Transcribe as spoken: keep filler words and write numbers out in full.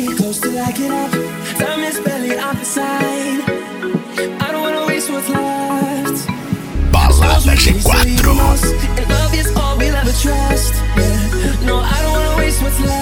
stay close till I get up. Time is barely on the side. I don't wanna waste what's left. Ballata C quattro. And love is all we'll ever trust. Yeah. No, I don't wanna waste what's left.